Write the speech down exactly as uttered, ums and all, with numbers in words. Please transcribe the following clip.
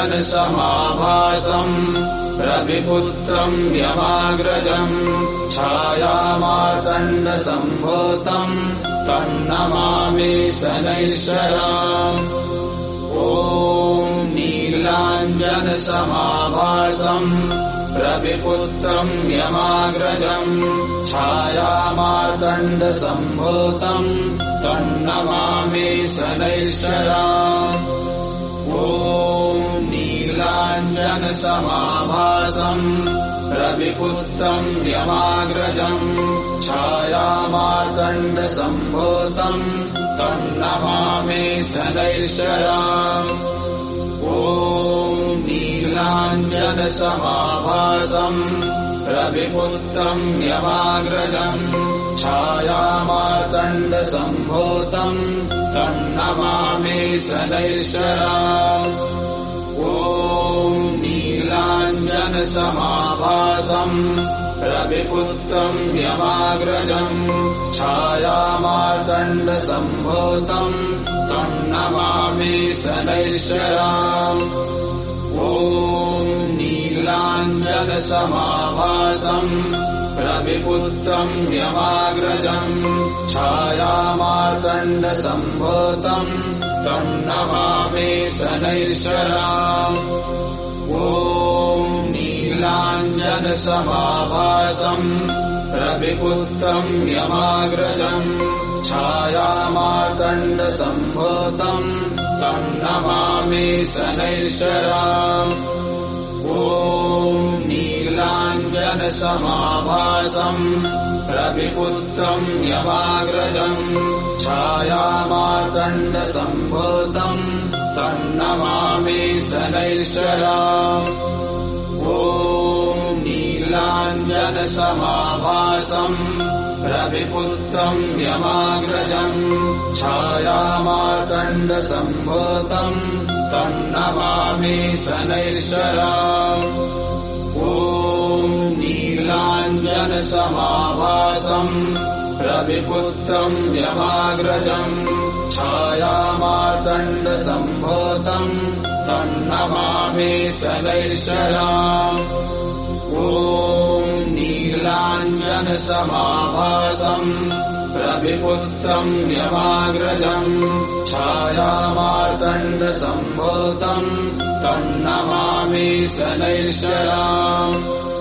नीलाञ्जनसमाभासम् रविपुत्रम् यमाग्रजम् छायामार्तण्डसम्भूतम् तन्नमामि शनैश्चराम्। ॐ नीलाञ्जनसमाभासम् रविपुत्रम् यमाग्रजम् छायामार्तण्डसम्भूतम् तन्नमामि शनैश्चराम्। ॐ नीलाञ्जनसमाभासम् रविपुत्रम् यमाग्रजम् छायामार्तण्डसम्भूतम् तन्नमामि शनैश्चराम्। ॐ नीलाञ्जनसमाभासम् रविपुत्रम् यमाग्रजम् छायामार्तण्डसम्भूतम् तन्नमामि शनैश्चराम्। ॐ नीलाञ्जनसमाभासम् रविपुत्रम् यमाग्रजम् छायामार्तण्डसम्भूतम् तन्नमामि शनैश्चराम्। ॐ नीलाञ्जनसमाभासम् रविपुत्रम् यमाग्रजम् छायामार्तण्डसम्भूतम् तन्नमामि शनैश्चराम्। ॐ नीलाञ्जनसमाभासम् रविपुत्रम् यमाग्रजम् छायामार्तण्डसम्भूतम् तन्नमामि शनैश्चराम्। ॐ नीलाञ्जनसमाभासम् रविपुत्रम् यमाग्रजम् छायामार्तण्डसम्भूतम् तन्नमामि शनैश्चराम्। ॐ नीलाञ्जनसमाभासम् रविपुत्रम् यमाग्रजम् छायामार्तण्डसम्भूतम् तन्नमामि शनैश्चराम्। ॐ नीलाञ्जनसमाभासम् रविपुत्रम् यमाग्रजम् छायामार्तण्डसम्भूतम् तन्नमामि शनैश्चराम्। ॐ नीलाञ्जनसमाभासम् रविपुत्रम् यमाग्रजम् छायामार्तण्डसम्भूतम् तन्नमामि शनैश्चराम्।